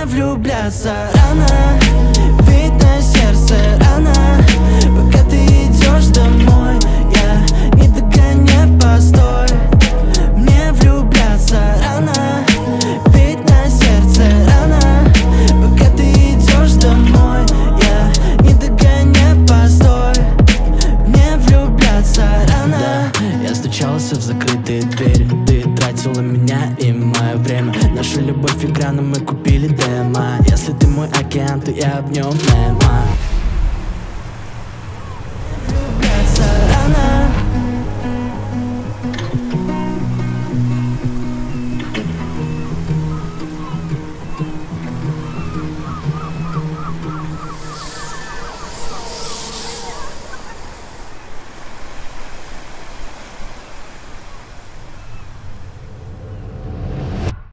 Мне влюбляться рано, ведь на сердце рано. Пока ты идешь домой, я не догоняю, постой. Мне влюбляться рано, ведь на сердце рано. Пока ты идешь домой, я не догоняю, постой. Мне влюбляться рано. Да, я стучался в закрытые двери, ты тратила меня и мое время. Нашу любовь игра, но мы купили демо. Если ты мой океан, то я в нем Немо.